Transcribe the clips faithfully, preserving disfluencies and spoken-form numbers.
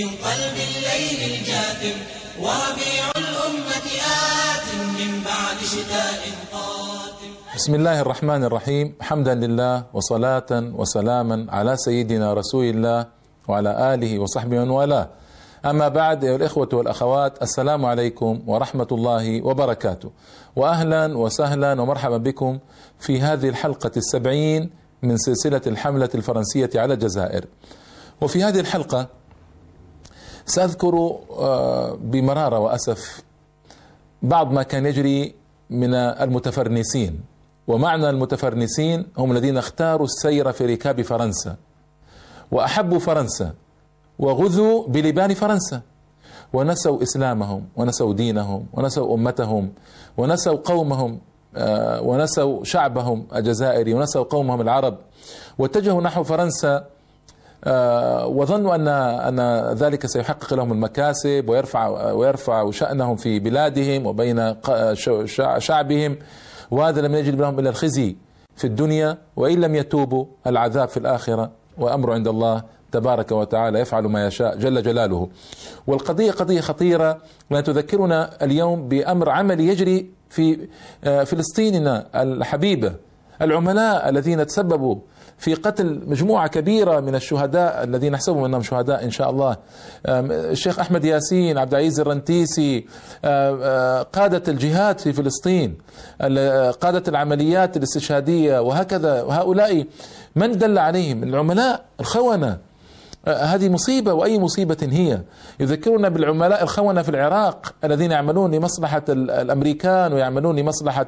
من قلب الليل الجاثم وربيع الأمة آت من بعد شتاء قاتم. بسم الله الرحمن الرحيم، حمدا لله وصلاة وسلاما على سيدنا رسول الله وعلى آله وصحبه ومن والاه. أما بعد، أيها الإخوة والأخوات، السلام عليكم ورحمة الله وبركاته، وأهلا وسهلا ومرحبا بكم في هذه الحلقة السبعين من سلسلة الحملة الفرنسية على الجزائر. وفي هذه الحلقة سأذكر بمرارة وأسف بعض ما كان يجري من المتفرنسين. ومعنى المتفرنسين هم الذين اختاروا السير في ركاب فرنسا وأحبوا فرنسا وغزوا بلبان فرنسا ونسوا إسلامهم ونسوا دينهم ونسوا أمتهم ونسوا قومهم ونسوا شعبهم الجزائري ونسوا قومهم العرب، واتجهوا نحو فرنسا وظنوا أن أن ذلك سيحقق لهم المكاسب ويرفع ويرفع شأنهم في بلادهم وبين شعبهم، وهذا لم يجد لهم إلا الخزي في الدنيا، وإن لم يتوبوا العذاب في الآخرة، وأمر عند الله تبارك وتعالى يفعل ما يشاء جل جلاله. والقضية قضية خطيرة وتذكرنا اليوم بأمر عملي يجري في فلسطيننا الحبيبة. العملاء الذين تسببوا في قتل مجموعة كبيرة من الشهداء الذين نحسبهم أنهم شهداء إن شاء الله، الشيخ أحمد ياسين، عبد العزيز الرنتيسي، قادة الجهاد في فلسطين، قادة العمليات الاستشهادية، وهكذا. وهؤلاء من دل عليهم؟ العملاء الخونة. هذه مصيبة، وأي مصيبة هي. يذكرنا بالعملاء الخونة في العراق الذين يعملون لمصلحة الأمريكان ويعملون لمصلحة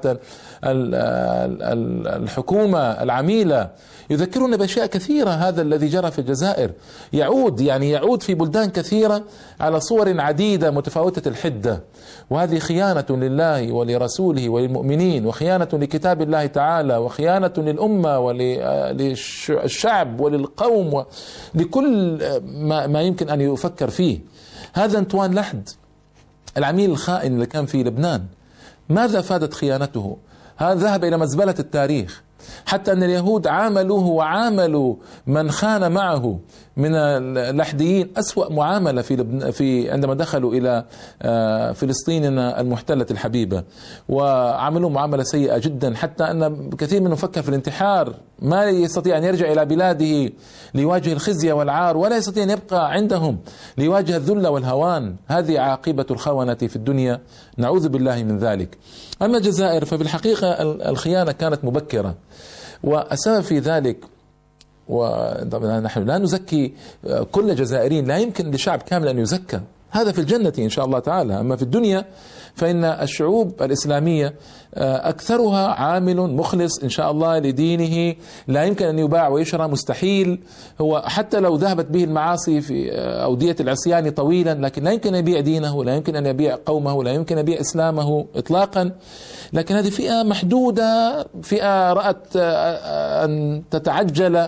الحكومة العميلة. يذكرنا بأشياء كثيرة. هذا الذي جرى في الجزائر يعود يعني يعود في بلدان كثيرة على صور عديدة متفاوتة الحدة، وهذه خيانة لله ولرسوله وللمؤمنين، وخيانة لكتاب الله تعالى، وخيانة للأمة وللشعب وللقوم ولكل ما, ما يمكن أن يفكر فيه. هذا أنطوان لحد العميل الخائن اللي كان في لبنان، ماذا فادت خيانته؟ هذا ذهب إلى مزبلة التاريخ، حتى أن اليهود عاملوه وعاملوا من خان معه من اللحديين أسوأ معاملة في لبن... في عندما دخلوا إلى فلسطيننا المحتلة الحبيبة، وعملوا معاملة سيئة جدا، حتى أن كثير منهم فكر في الانتحار، ما يستطيع أن يرجع إلى بلاده ليواجه الخزي والعار، ولا يستطيع أن يبقى عندهم ليواجه الذل والهوان. هذه عاقبة الخونة في الدنيا، نعوذ بالله من ذلك. أما الجزائر ففي الحقيقة الخيانة كانت مبكرة، والسبب في ذلك، وطبعا نحن لا نزكي كل جزائريين، لا يمكن لشعب كامل أن يزكى، هذا في الجنة إن شاء الله تعالى. أما في الدنيا فإن الشعوب الإسلامية أكثرها عامل مخلص إن شاء الله لدينه، لا يمكن أن يباع ويشرى، مستحيل. هو حتى لو ذهبت به المعاصي في أودية العصيان طويلا، لكن لا يمكن أن يبيع دينه، لا يمكن أن يبيع قومه، لا يمكن أن يبيع إسلامه إطلاقا. لكن هذه فئة محدودة، فئة رأت أن تتعجل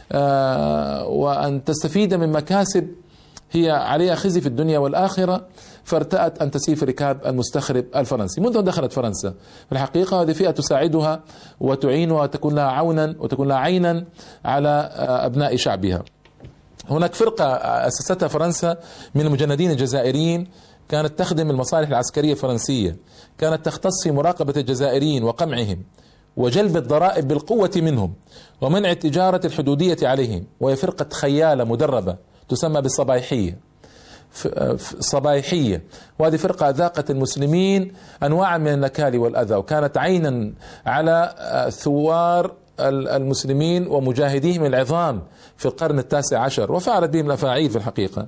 وأن تستفيد من مكاسب هي عليها خزي في الدنيا والآخرة، فارتأت أن تسير في ركاب المستخرب الفرنسي. منذ أن دخلت فرنسا في الحقيقة هذه فئة تساعدها وتعينها وتكون لها عونا وتكون لها عينا على أبناء شعبها. هناك فرقة أسستها فرنسا من المجندين الجزائريين، كانت تخدم المصالح العسكرية الفرنسية، كانت تختص في مراقبة الجزائريين وقمعهم وجلب الضرائب بالقوة منهم ومنع التجارة الحدودية عليهم، وهي فرقة خيالة مدربة تسمى بالصبايحية. صبايحية، وهذه فرقة ذاقت المسلمين أنواع من النكال والأذى، وكانت عينا على ثوار المسلمين ومجاهديهم العظام في القرن التاسع عشر، وفعلت بهم الأفاعيل في الحقيقة.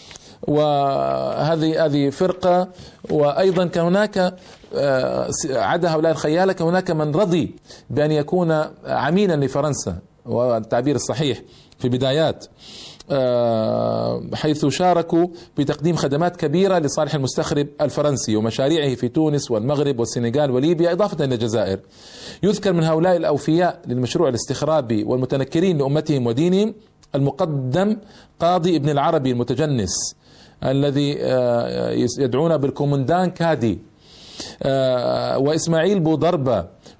وهذه هذه فرقة. وأيضا كان هناك عدا هؤلاء الخيالة كان هناك من رضي بأن يكون عميلا لفرنسا، والتعبير الصحيح في بدايات، حيث شاركوا بتقديم خدمات كبيرة لصالح المستخرب الفرنسي ومشاريعه في تونس والمغرب والسنغال وليبيا إضافة إلى الجزائر. يذكر من هؤلاء الأوفياء للمشروع الاستخرابي والمتنكرين لأمتهم ودينهم المقدم قاضي ابن العربي المتجنس الذي يدعون بالكومندان كادي، وإسماعيل بوضربة،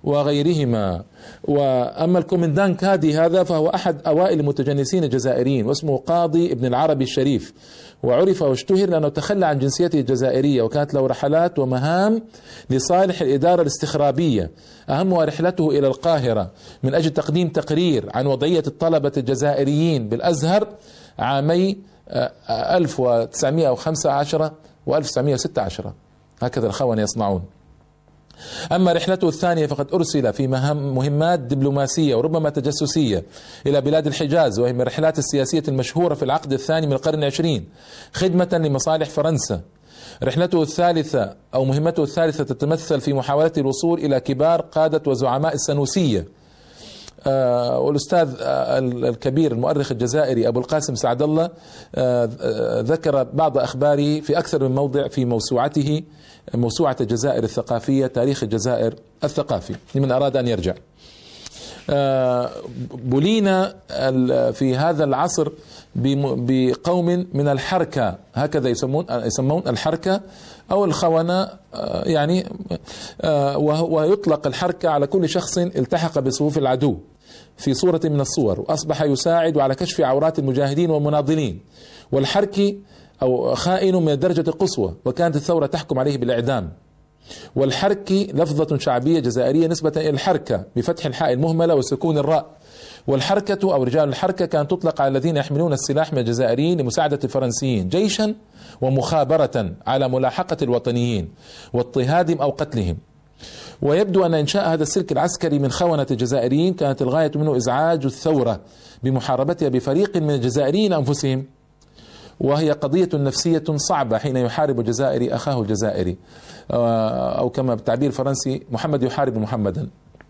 وغيرهما. وأما الكومندان كادي هذا فهو أحد أوائل المتجنسين الجزائريين، واسمه قاضي ابن العربي الشريف، وعرف واشتهر لأنه تخلى عن جنسيته الجزائرية، وكانت له رحلات ومهام لصالح الإدارة الاستخرابية، أهمها رحلته إلى القاهرة من أجل تقديم تقرير عن وضعية الطلبة الجزائريين بالأزهر عامي ألف وتسعمائة وخمسة عشر وألف وتسعمائة وستة عشر. هكذا الخونة يصنعون. أما رحلته الثانية فقد أرسل في مهام مهمات دبلوماسية وربما تجسسية إلى بلاد الحجاز، وهي من الرحلات السياسية المشهورة في العقد الثاني من القرن العشرين خدمة لمصالح فرنسا. رحلته الثالثة أو مهمته الثالثة تتمثل في محاولة الوصول إلى كبار قادة وزعماء السنوسية. آه والأستاذ آه الكبير المؤرخ الجزائري أبو القاسم سعد الله آه آه ذكر بعض أخباره في أكثر من موضع في موسوعته، موسوعة الجزائر الثقافية، تاريخ الجزائر الثقافي لمن أراد أن يرجع. آه بلينا في هذا العصر بقوم من الحركة، هكذا يسمون يسمون الحركة أو الخونة، آه يعني آه ويطلق الحركة على كل شخص التحق بصفوف العدو في صورة من الصور، وأصبح يساعد على كشف عورات المجاهدين والمناضلين. والحركي أو خائن من الدرجة القصوى، وكانت الثورة تحكم عليه بالإعدام. والحركي لفظة شعبية جزائرية نسبة إلى الحركة بفتح الحاء المهملة وسكون الراء. والحركة أو رجال الحركة كانت تطلق على الذين يحملون السلاح من الجزائريين لمساعدة الفرنسيين جيشا ومخابرة على ملاحقة الوطنيين واضطهادهم أو قتلهم. ويبدو أن إنشاء هذا السلك العسكري من خونة الجزائريين كانت الغاية منه إزعاج الثورة بمحاربتها بفريق من الجزائريين أنفسهم، وهي قضية نفسية صعبة حين يحارب الجزائري أخاه الجزائري، أو كما بالتعبير الفرنسي محمد يحارب محمدا.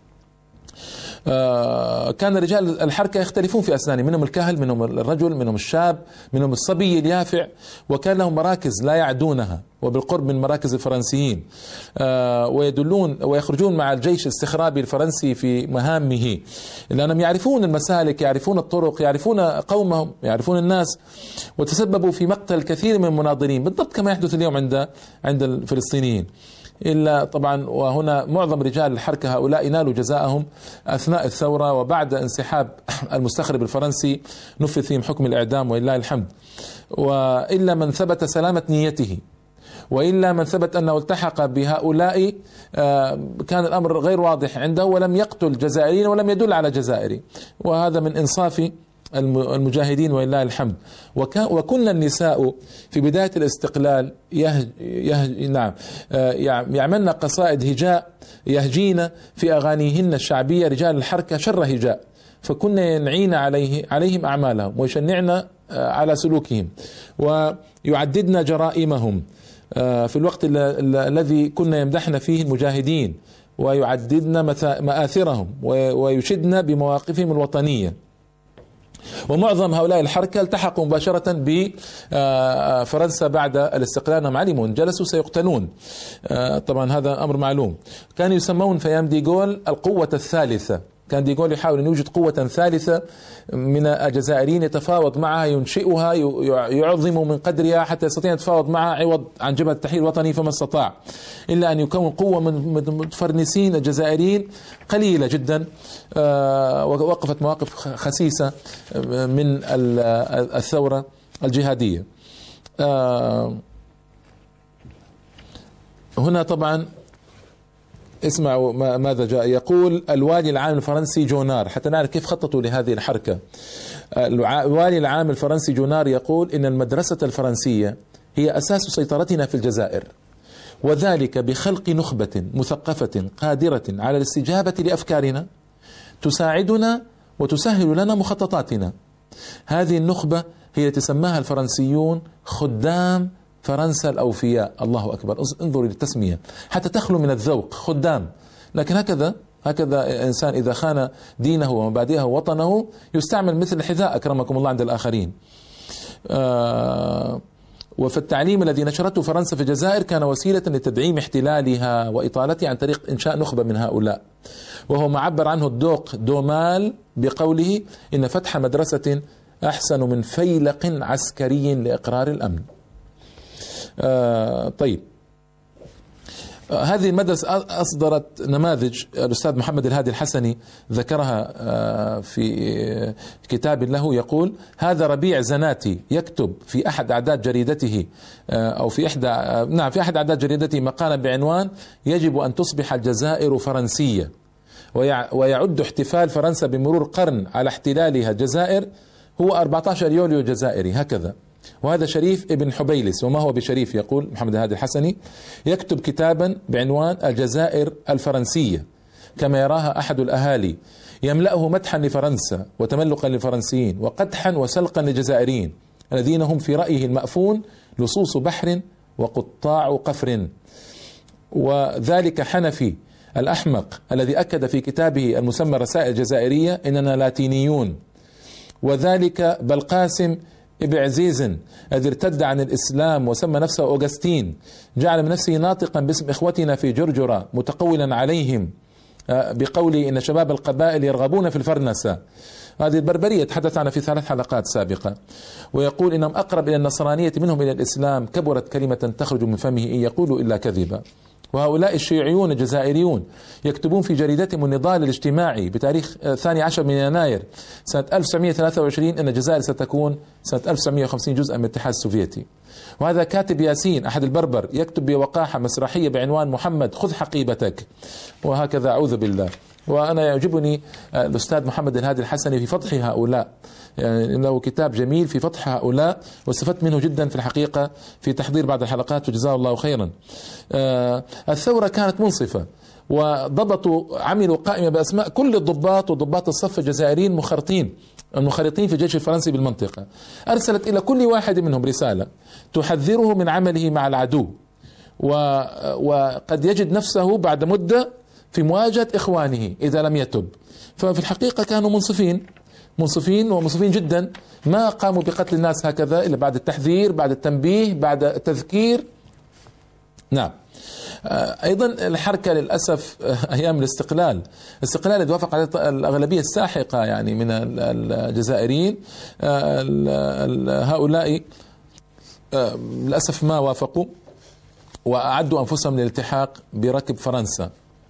كان رجال الحركة يختلفون في أسنانهم، منهم الكهل، منهم الرجل، منهم الشاب، منهم الصبي اليافع، وكان لهم مراكز لا يعدونها وبالقرب من مراكز الفرنسيين، ويدلون ويخرجون مع الجيش الاستخرابي الفرنسي في مهامه، لأنهم يعرفون المسالك، يعرفون الطرق، يعرفون قومهم، يعرفون الناس، وتسببوا في مقتل كثير من المناضلين بالضبط كما يحدث اليوم عند عند الفلسطينيين. إلا طبعا وهنا معظم رجال الحركة هؤلاء نالوا جزاءهم أثناء الثورة، وبعد انسحاب المستخرب الفرنسي نفذ فيهم حكم الإعدام ولله الحمد. وإلا من ثبت سلامة نيته، وإلا من ثبت أنه التحق بهؤلاء كان الأمر غير واضح عنده ولم يقتل جزائريين ولم يدل على جزائري، وهذا من إنصاف المجاهدين ولله الحمد. وكنا النساء في بداية الاستقلال يهج يهج نعم يعملن قصائد هجاء يهجين في أغانيهن الشعبية رجال الحركة شر هجاء، فكنا ينعين عليه عليهم أعمالهم ويشنعن على سلوكهم ويعددن جرائمهم في الوقت الذي كنا يمدحن فيه المجاهدين ويعددن مآثرهم ويشدن بمواقفهم الوطنية. ومعظم هؤلاء الحركة التحقوا مباشرة بفرنسا بعد الاستقلال، أنهم علموا إن جلسوا سيقتلون، طبعا هذا أمر معلوم. كانوا يسمون في أيام ديغول القوة الثالثة، كان ديغول يحاول أن يوجد قوة ثالثة من الجزائريين يتفاوض معها، ينشئها، يعظم من قدرها حتى يستطيع أن يتفاوض معها عوض عن جبهة التحرير الوطني، فما استطاع إلا أن يكون قوة من متفرنسين الجزائريين قليلة جدا، ووقفت مواقف خسيسة من الثورة الجهادية. هنا طبعا اسمعوا ماذا جاء، يقول الوالي العام الفرنسي جونار، حتى نعرف كيف خططوا لهذه الحركة. الوالي العام الفرنسي جونار يقول إن المدرسة الفرنسية هي أساس سيطرتنا في الجزائر، وذلك بخلق نخبة مثقفة قادرة على الاستجابة لأفكارنا تساعدنا وتسهل لنا مخططاتنا. هذه النخبة هي التي سماها الفرنسيون خدام فرنسا الأوفياء. الله أكبر، انظروا للتسمية حتى تخلو من الذوق، خدام. لكن هكذا هكذا إنسان إذا خان دينه ومبادئه ووطنه يستعمل مثل الحذاء أكرمكم الله عند الآخرين. آه وفي التعليم الذي نشرته فرنسا في الجزائر كان وسيلة لتدعيم احتلالها وإطالتها عن طريق إنشاء نخبة من هؤلاء، وهو ما عبر عنه الدوق دومال بقوله إن فتح مدرسة أحسن من فيلق عسكري لإقرار الأمن. آه طيب، هذه المدرسة أصدرت نماذج، الأستاذ محمد الهادي الحسني ذكرها في كتاب له، يقول: هذا ربيع زناتي يكتب في أحد أعداد جريدته أو في إحدى نعم في أحد أعداد جريدته مقالا بعنوان: يجب أن تصبح الجزائر فرنسية، ويعد احتفال فرنسا بمرور قرن على احتلالها الجزائر هو أربعة عشر يوليو جزائري، هكذا. وهذا شريف ابن حبيلس، وما هو بشريف، يقول محمد الهادي الحسني، يكتب كتابا بعنوان: الجزائر الفرنسية كما يراها أحد الأهالي، يملأه مدحا لفرنسا وتملقا للفرنسيين وقدحا وسلقا للجزائريين الذين هم في رأيه المأفون لصوص بحر وقطاع قفر. وذلك حنفي الأحمق الذي أكد في كتابه المسمى رسائل الجزائرية إننا لاتينيون. وذلك بلقاسم ابن عزيز الذي ارتد عن الإسلام وسمى نفسه أوغسطين، جعل من نفسه ناطقا باسم إخوتنا في جرجرة متقولا عليهم بقوله إن شباب القبائل يرغبون في الفرنسة. هذه البربرية تحدث عنها في ثلاث حلقات سابقة. ويقول إنهم أقرب إلى النصرانية منهم إلى الإسلام، كبرت كلمة تخرج من فمه إن يقول إلا كذبا. وهؤلاء الشيوعيون الجزائريون يكتبون في جريدتهم النضال الاجتماعي بتاريخ الثاني عشر من يناير سنة ألف وتسعمئة وثلاثة وعشرين أن الجزائر ستكون سنة ألف وتسعمئة وخمسين جزءا من الاتحاد السوفيتي. وهذا كاتب ياسين أحد البربر يكتب بوقاحة مسرحية بعنوان: محمد خذ حقيبتك، وهكذا، أعوذ بالله. وأنا يعجبني الأستاذ محمد الهادي الحسني في فضح هؤلاء، يعني له كتاب جميل في فضح هؤلاء، واستفدت منه جدا في الحقيقة في تحضير بعض الحلقات، وجزاه الله خيرا. الثورة كانت منصفة، وضبطوا عملوا قائمة بأسماء كل الضباط وضباط الصف الجزائريين مخرطين المخرطين في الجيش الفرنسي بالمنطقة. أرسلت إلى كل واحد منهم رسالة تحذره من عمله مع العدو، وقد يجد نفسه بعد مدة في مواجهة إخوانه إذا لم يتب. ففي الحقيقة كانوا منصفين منصفين ومنصفين جدا، ما قاموا بقتل الناس هكذا إلا بعد التحذير، بعد التنبيه، بعد التذكير. نعم. أيضا الحركة للأسف أيام الاستقلال الاستقلال الذي وافق عليه الأغلبية الساحقة يعني من الجزائريين، هؤلاء للأسف ما وافقوا وأعدوا أنفسهم للالتحاق بركب فرنسا.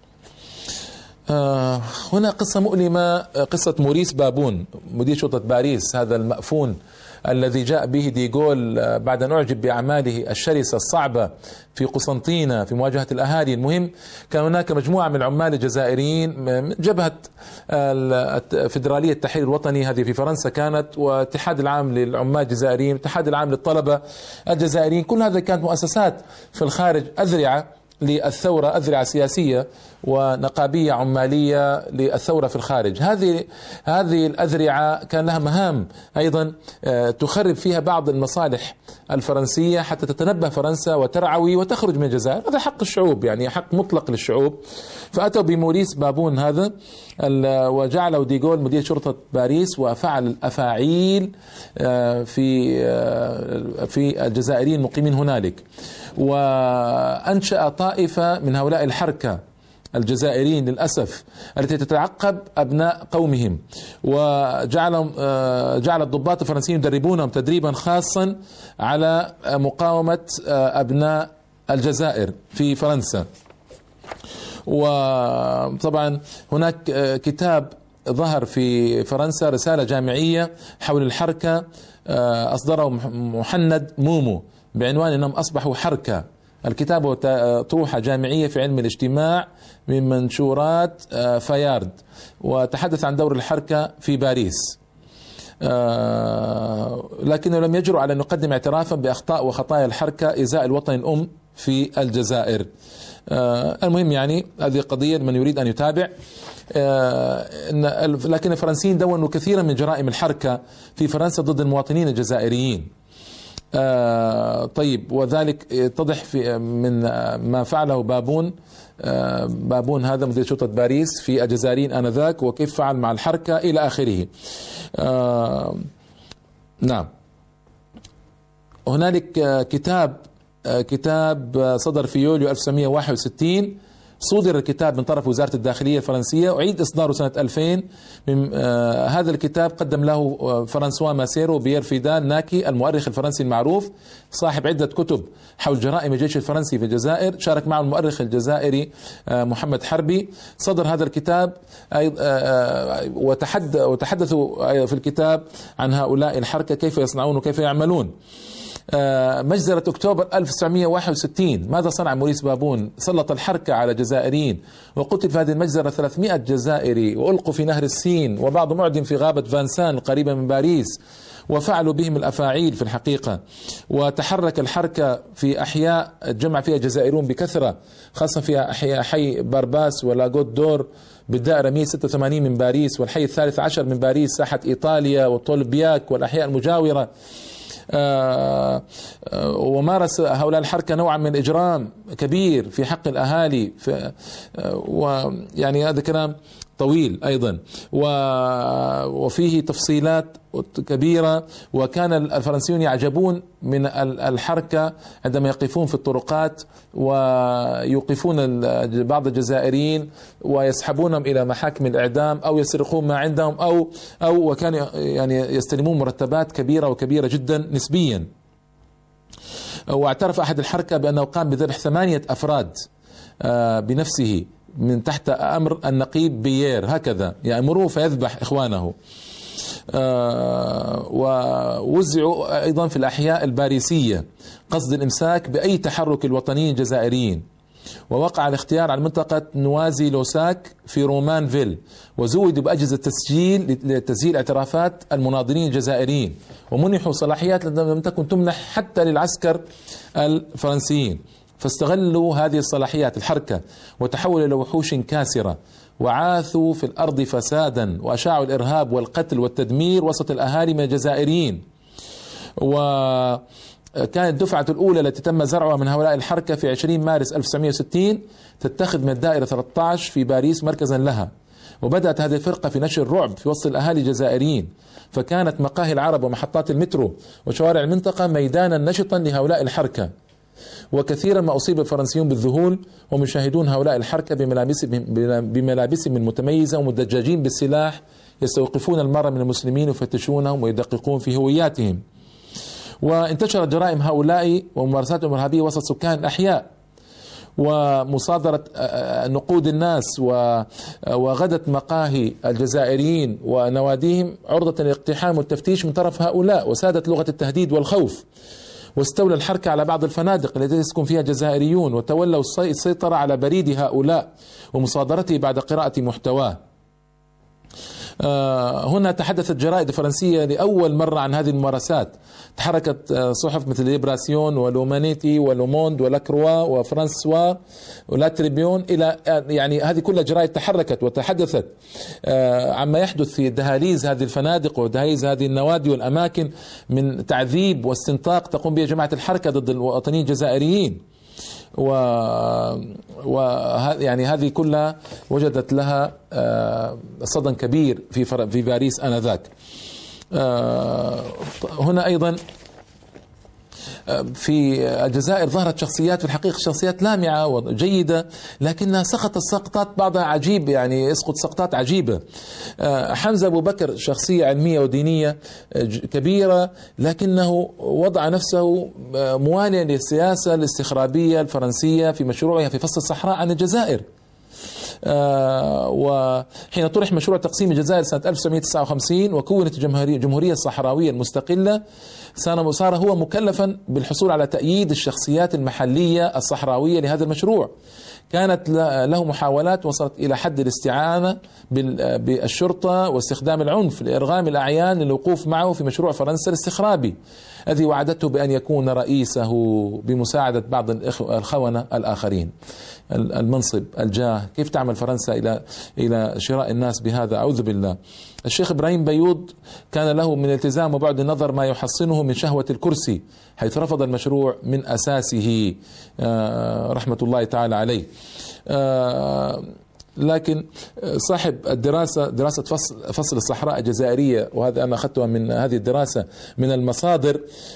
هنا قصة مؤلمة، قصة موريس بابون مدير شرطة باريس، هذا المأفون الذي جاء به ديغول بعد أن أعجب بأعماله الشرسة الصعبة في قسنطينة في مواجهة الأهالي. المهم كان هناك مجموعة من العمال الجزائريين من جبهة الفيدرالية التحرير الوطني هذه في فرنسا كانت، واتحاد العام للعمال الجزائريين، الاتحاد العام للطلبة الجزائريين، كل هذا كانت مؤسسات في الخارج أذرعة للثورة، أذرعة سياسية ونقابية عمالية للثورة في الخارج. هذه هذه الأذرعة كان لها مهام أيضا تخرب فيها بعض المصالح الفرنسية حتى تتنبه فرنسا وترعوي وتخرج من الجزائر. هذا حق الشعوب، يعني حق مطلق للشعوب. فأتوا بموريس بابون هذا وجعله ديغول مدير شرطة باريس، وفعل الأفاعيل في في الجزائريين المقيمين هنالك، وأنشأ طائفة من هؤلاء الحركة الجزائريين للأسف التي تتعقب أبناء قومهم، وجعلهم جعل الضباط الفرنسيين يدربونهم تدريبا خاصا على مقاومة أبناء الجزائر في فرنسا. وطبعا هناك كتاب ظهر في فرنسا، رسالة جامعية حول الحركة، أصدره محند مومو بعنوان أنهم أصبحوا حركة. الكتاب هو طروحة جامعية في علم الاجتماع من منشورات فيارد، وتحدث عن دور الحركة في باريس، لكنه لم يجرؤ على أن يقدم اعترافا بأخطاء وخطايا الحركة إزاء الوطن الأم في الجزائر. المهم يعني هذه قضية من يريد أن يتابع. لكن الفرنسيين دونوا كثيرا من جرائم الحركة في فرنسا ضد المواطنين الجزائريين. آه طيب، وذلك يتضح في من ما فعله بابون آه بابون هذا مدير شرطة باريس في الجزائريين آنذاك، وكيف فعل مع الحركة إلى آخره. آه نعم. هنالك آه كتاب آه كتاب صدر في يوليو ألف وتسعمئة وواحد وستين صدر الكتاب من طرف وزارة الداخلية الفرنسية، أعيد إصداره سنة ألفين. من آه هذا الكتاب قدم له آه فرانسوا ماسيرو بيير فيدال ناكي المؤرخ الفرنسي المعروف صاحب عدة كتب حول جرائم الجيش الفرنسي في الجزائر، شارك معه المؤرخ الجزائري آه محمد حربي. صدر هذا الكتاب آه آه وتحدثوا في الكتاب عن هؤلاء الحركة كيف يصنعون وكيف يعملون. مجزرة أكتوبر ألف وتسعمئة وواحد وستين، ماذا صنع موريس بابون؟ سلط الحركة على جزائريين، وقتل في هذه المجزرة ثلاثمئة جزائري، وألقوا في نهر السين، وبعضهم معدم في غابة فانسان القريبة من باريس، وفعلوا بهم الأفاعيل في الحقيقة. وتحرك الحركة في أحياء جمع فيها جزائريون بكثرة، خاصة في أحياء حي بارباس ولاغوت دور بالدائرة مئة وستة وثمانين من باريس، والحي الثالث عشر من باريس ساحة إيطاليا وطولبياك والأحياء المجاورة. آه آه ومارس هؤلاء الحركة نوعا من إجرام كبير في حق الأهالي، آه ويعني هذا كلام طويل أيضا وفيه تفصيلات كبيرة. وكان الفرنسيون يعجبون من الحركة عندما يقفون في الطرقات ويوقفون بعض الجزائريين ويسحبونهم إلى محاكم الإعدام أو يسرقون ما عندهم أو أو وكانوا يعني يستلمون مرتبات كبيرة وكبيرة جدا نسبيا. واعترف أحد الحركة بأنه قام بذبح ثمانية أفراد بنفسه من تحت أمر النقيب بيير، هكذا يأمره فيذبح إخوانه. آه ووزعوا أيضا في الأحياء الباريسية قصد الإمساك بأي تحرك الوطنيين الجزائريين. ووقع الاختيار على منطقة نوازي لوساك في رومان فيل، وزودوا بأجهزة تسجيل لتسجيل اعترافات المناضلين الجزائريين، ومنحوا صلاحيات لم تكن تمنح حتى للعسكر الفرنسيين. فاستغلوا هذه الصلاحيات الحركة وتحولوا إلى وحوش كاسرة، وعاثوا في الأرض فسادا، وأشاعوا الإرهاب والقتل والتدمير وسط الأهالي من الجزائريين. وكانت الدفعة الأولى التي تم زرعها من هؤلاء الحركة في عشرين مارس ألف وتسعمئة وستين تتخذ من الدائرة ثلاثة عشر في باريس مركزا لها. وبدأت هذه الفرقة في نشر الرعب في وسط الأهالي الجزائريين، فكانت مقاهي العرب ومحطات المترو وشوارع المنطقة ميدانا نشطا لهؤلاء الحركة. وكثيرا ما أصيب الفرنسيون بالذهول ومشاهدون هؤلاء الحركة بملابسهم المتميزة ومدججين بالسلاح يستوقفون المرة من المسلمين ويفتشونهم ويدققون في هوياتهم. وانتشرت جرائم هؤلاء وممارساتهم الإرهابية وسط سكان الأحياء، ومصادرة نقود الناس، وغدت مقاهي الجزائريين ونواديهم عرضة للاقتحام والتفتيش من طرف هؤلاء، وسادت لغة التهديد والخوف. واستولى الحركة على بعض الفنادق التي يسكن فيها جزائريون، وتولوا السيطرة على بريد هؤلاء ومصادرته بعد قراءة محتواه. هنا تحدثت جرائد فرنسية لأول مرة عن هذه الممارسات. تحركت صحف مثل ليبراسيون ولومانيتي ولوموند ولاكروا وفرانسوا ولا تريبيون إلى يعني هذه كلها جرائد تحركت وتحدثت عما يحدث في دهاليز هذه الفنادق ودهاليز هذه النوادي والأماكن من تعذيب واستنطاق تقوم به جماعة الحركة ضد الوطنيين الجزائريين. و... و يعني هذه كلها وجدت لها صدى كبير في فر... في باريس آنذاك. هنا أيضا في الجزائر ظهرت شخصيات في الحقيقة شخصيات لامعة وجيدة، لكنها سقطت سقطات بعضها عجيب، يعني يسقط سقطات عجيبة. حمزة أبو بكر شخصية علمية ودينية كبيرة، لكنه وضع نفسه مواليا للسياسة الاستخرابية الفرنسية في مشروعها في فصل الصحراء عن الجزائر. آه وحين طرح مشروع تقسيم الجزائر سنة ألف وتسعمئة وتسعة وخمسين وكونت الجمهورية الصحراوية المستقلة، صار هو مكلفا بالحصول على تأييد الشخصيات المحلية الصحراوية لهذا المشروع. كانت له محاولات وصلت إلى حد الاستعانة بالشرطة واستخدام العنف لإرغام الأعيان للوقوف معه في مشروع فرنسا الاستخرابي الذي وعدته بأن يكون رئيسه بمساعدة بعض الخونة الآخرين. المنصب، الجاه، كيف تعمل فرنسا إلى إلى شراء الناس بهذا؟ أعوذ بالله. الشيخ إبراهيم بيوض كان له من التزام وبعد النظر ما يحصنه من شهوة الكرسي، حيث رفض المشروع من أساسه رحمة الله تعالى عليه. لكن صاحب الدراسة دراسة فصل, فصل الصحراء الجزائرية، وهذا أنا أخذتها من هذه الدراسة من المصادر،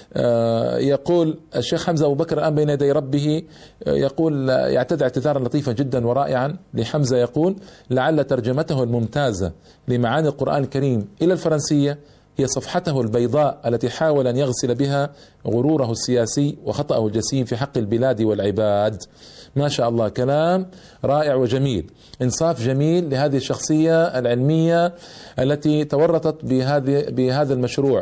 يقول الشيخ حمزة أبو بكر الآن بين يدي ربه، يقول يعتذر اعتذارا لطيفا جدا ورائعا لحمزة، يقول: لعل ترجمته الممتازة لمعاني القرآن الكريم إلى الفرنسية هي صفحته البيضاء التي حاول أن يغسل بها غروره السياسي وخطأه الجسيم في حق البلاد والعباد. ما شاء الله، كلام رائع وجميل، انصاف جميل لهذه الشخصية العلمية التي تورطت بهذه بهذا المشروع،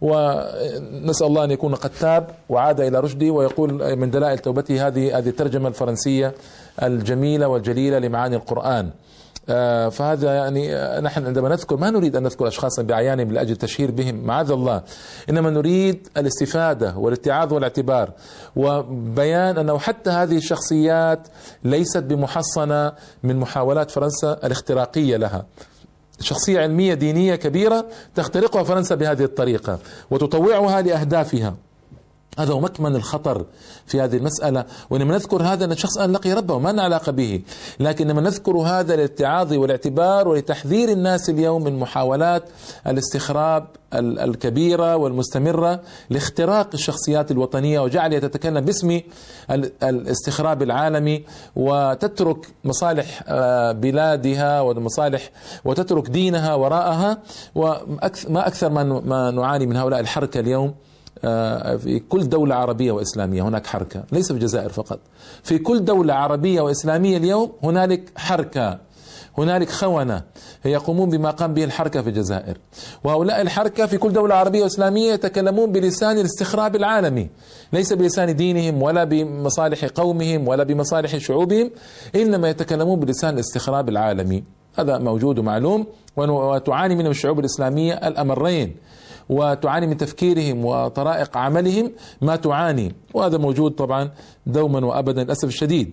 ونسأل الله أن يكون قد تاب وعاد إلى رشده، ويقول من دلائل توبته هذه هذه الترجمة الفرنسية الجميلة والجليلة لمعاني القرآن. فهذا يعني نحن عندما نذكر ما نريد أن نذكر أشخاصا بعيانهم لأجل التشهير بهم، معاذ الله، إنما نريد الاستفادة والاتعاظ والاعتبار، وبيان أنه حتى هذه الشخصيات ليست بمحصنة من محاولات فرنسا الاختراقية لها. شخصية علمية دينية كبيرة تخترقها فرنسا بهذه الطريقة وتطوعها لأهدافها. هذا هو مكمن الخطر في هذه المسألة. وإنما نذكر هذا أن الشخص الآن لقي ربه وما لنا علاقة به، لكن إنما نذكر هذا للاتعاظ والاعتبار ولتحذير الناس اليوم من محاولات الاستخراب الكبيرة والمستمرة لاختراق الشخصيات الوطنية وجعلها تتكلم باسم الاستخراب العالمي، وتترك مصالح بلادها ومصالح وتترك دينها وراءها. وما أكثر ما نعاني من هؤلاء الحركة اليوم في كل دولة عربية وإسلامية هناك حركة، ليس في الجزائر فقط، في كل دولة عربية وإسلامية اليوم هنالك حركة، هنالك خونة يقومون بما قام به الحركة في الجزائر. وهؤلاء الحركة في كل دولة عربية وإسلامية يتكلمون بلسان الاستخراب العالمي، ليس بلسان دينهم ولا بمصالح قومهم ولا بمصالح شعوبهم، إنما يتكلمون بلسان الاستخراب العالمي. هذا موجود ومعلوم، وتعاني منه الشعوب الإسلامية الأمرين، وتعاني من تفكيرهم وطرائق عملهم ما تعاني، وهذا موجود طبعا دوما وأبدا للأسف الشديد.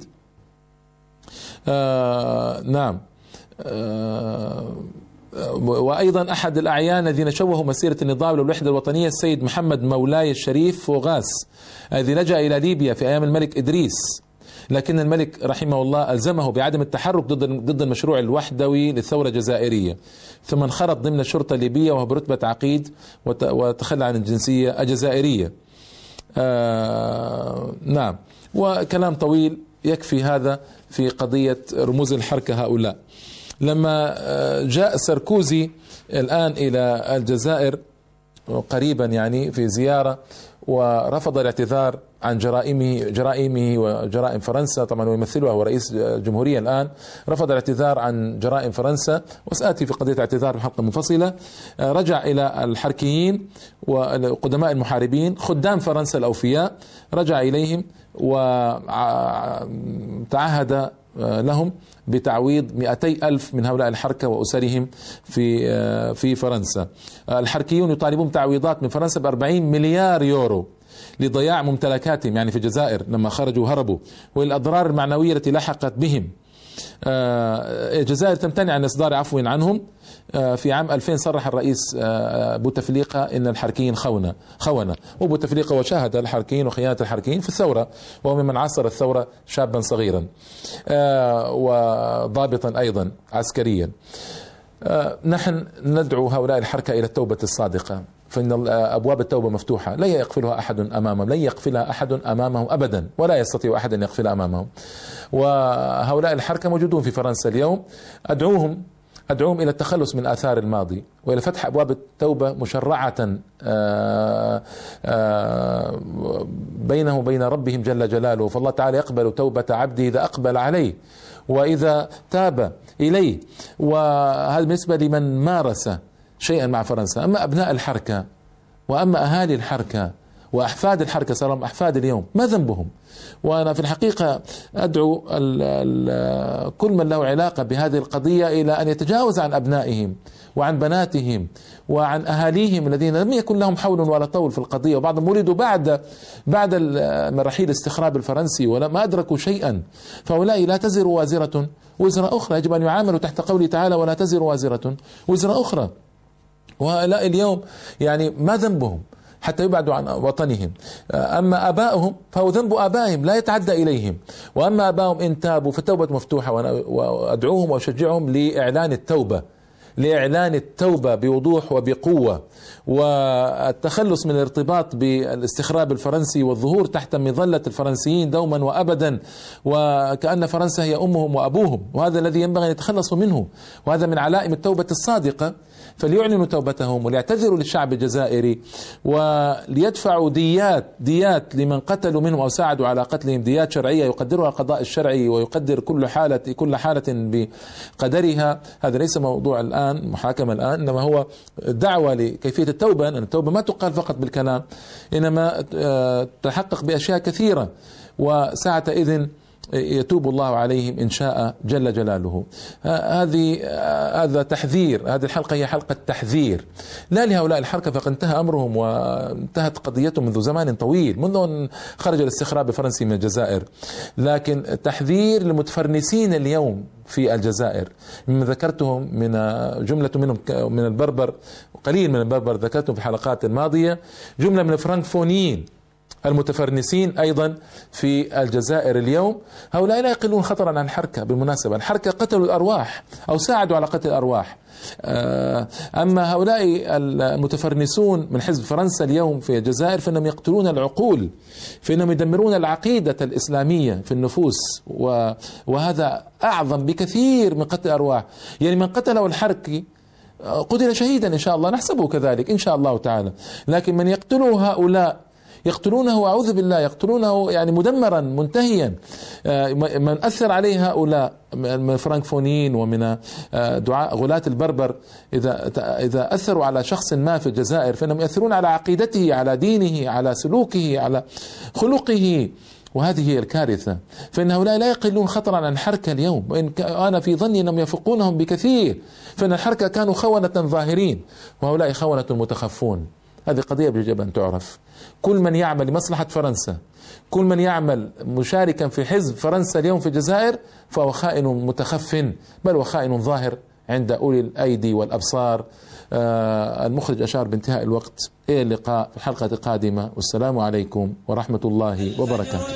آه نعم. آه وأيضا أحد الأعيان الذين شوهوا مسيرة النضال والوحدة الوطنية السيد محمد مولاي الشريف فوغاس، الذي لجأ إلى ليبيا في أيام الملك إدريس، لكن الملك رحمه الله ألزمه بعدم التحرك ضد ضد المشروع الوحدوي للثورة الجزائرية، ثم انخرط ضمن الشرطة الليبية وهو برتبة عقيد وتخلى عن الجنسية الجزائرية. آه نعم، وكلام طويل يكفي هذا في قضية رموز الحركة هؤلاء. لما جاء ساركوزي الآن إلى الجزائر قريبا يعني في زيارة، ورفض الاعتذار عن جرائمه جرائمه وجرائم فرنسا، طبعا هو يمثلها، هو رئيس الجمهورية الآن، رفض الاعتذار عن جرائم فرنسا، وسآتي في قضية الاعتذار في حلقة منفصلة. رجع إلى الحركيين وقدماء المحاربين خدام فرنسا الأوفياء، رجع إليهم وتعهد لهم بتعويض مئتي ألف من هؤلاء الحركة وأسرهم في في فرنسا. الحركيون يطالبون بتعويضات من فرنسا بأربعين مليار يورو لضياع ممتلكاتهم يعني في الجزائر لما خرجوا وهربوا، والأضرار المعنوية التي لحقت بهم. الجزائر تمتنع عن إصدار عفو عنهم. في عام ألفين صرح الرئيس بوتفليقة إن الحركيين خونة خونة وبوتفليقة وشاهد الحركيين وخيانة الحركيين في الثورة، وهو ممن عاصر الثورة شابا صغيرا وضابطا أيضا عسكريا. نحن ندعو هؤلاء الحركة إلى التوبة الصادقة، فإن أبواب التوبة مفتوحة، لا يقفلها أحد أمامهم، لن يقفلها أحد أمامهم أبدا، ولا يستطيع أحد أن يقفلها أمامهم. وهؤلاء الحركة موجودون في فرنسا اليوم. أدعوهم أدعوهم إلى التخلص من آثار الماضي وإلى فتح أبواب التوبة مشرعة بينه وبين ربهم جل جلاله، فالله تعالى يقبل توبة عبده إذا أقبل عليه وإذا تاب إليه. وهذا بالنسبة لمن مارس شيئا مع فرنسا. أما أبناء الحركة وأما أهالي الحركة وأحفاد الحركة، صاروا أحفاد اليوم، ما ذنبهم؟ وأنا في الحقيقة أدعو ال ال كل من له علاقة بهذه القضية إلى أن يتجاوز عن أبنائهم وعن بناتهم وعن أهاليهم الذين لم يكن لهم حول ولا طول في القضية، وبعضهم ولدوا بعد بعد رحيل الاستخراب الفرنسي وما أدركوا شيئا. فهؤلاء لا تزر وازرة وزر أخرى، يجب أن يعاملوا تحت قوله تعالى ولا تزر وازرة وزر أخرى. وهؤلاء اليوم يعني ما ذنبهم؟ حتى يبعدوا عن وطنهم. أما آبائهم فهو ذنب آبائهم لا يتعدى إليهم، وأما آبائهم إن تابوا فالتوبة مفتوحة، وأدعوهم وأشجعهم لإعلان التوبة، لإعلان التوبة بوضوح وبقوة، والتخلص من الارتباط بالاستخراب الفرنسي والظهور تحت مظلة الفرنسيين دوما وأبدا، وكأن فرنسا هي أمهم وأبوهم، وهذا الذي ينبغي أن يتخلصوا منه، وهذا من علائم التوبة الصادقة. فليعلنوا توبتهم وليعتذروا للشعب الجزائري، وليدفعوا ديات ديات لمن قتلوا منهم أو ساعدوا على قتلهم، ديات شرعية يقدرها القضاء الشرعي ويقدر كل حالة كل حالة بقدرها. هذا ليس موضوع الآن محاكمة الآن، إنما هو دعوة لكيفية التوبة، أن التوبة ما تقال فقط بالكلام، إنما تحقق بأشياء كثيرة، وساعتئذ يتوب الله عليهم إن شاء جل جلاله. هذه هذا تحذير، هذه الحلقة هي حلقة تحذير لا لهؤلاء الحركة، فقد انتهى أمرهم وانتهت قضيتهم منذ زمان طويل، منذ أن خرج الاستخراب الفرنسي من الجزائر، لكن تحذير للمتفرنسين اليوم في الجزائر، مما ذكرتهم من جملة منهم من البربر، قليل من البربر ذكرتهم في الحلقات الماضية، جملة من الفرنكفونيين المتفرنسين أيضا في الجزائر اليوم. هؤلاء لا يقلون خطرا عن الحركة. بالمناسبة الحركة قتلوا الأرواح أو ساعدوا على قتل الأرواح، أما هؤلاء المتفرنسون من حزب فرنسا اليوم في الجزائر فإنهم يقتلون العقول، فإنهم يدمرون العقيدة الإسلامية في النفوس، وهذا أعظم بكثير من قتل الأرواح. يعني من قتله الحركي قتل شهيدا إن شاء الله، نحسبه كذلك إن شاء الله تعالى، لكن من يقتله هؤلاء يقتلونه أعوذ بالله، يقتلونه يعني مدمرا منتهيا. من أثر عليه هؤلاء من الفرنكفونيين ومن دعاء غلاة البربر، إذا إذا أثروا على شخص ما في الجزائر فإنهم يأثرون على عقيدته، على دينه، على سلوكه، على خلقه، وهذه هي الكارثة. فإن هؤلاء لا يقلون خطرا عن الحركة اليوم، وإن أنا في ظني أنهم يفوقونهم بكثير، فإن الحركة كانوا خونة ظاهرين وهؤلاء خونة متخفون. هذه قضية يجب أن تعرف. كل من يعمل لمصلحة فرنسا، كل من يعمل مشاركا في حزب فرنسا اليوم في الجزائر فهو خائن متخف، بل وخائن ظاهر عند أولي الأيدي والأبصار. آه المخرج أشار بانتهاء الوقت. إلى اللقاء في الحلقة القادمة، والسلام عليكم ورحمة الله وبركاته.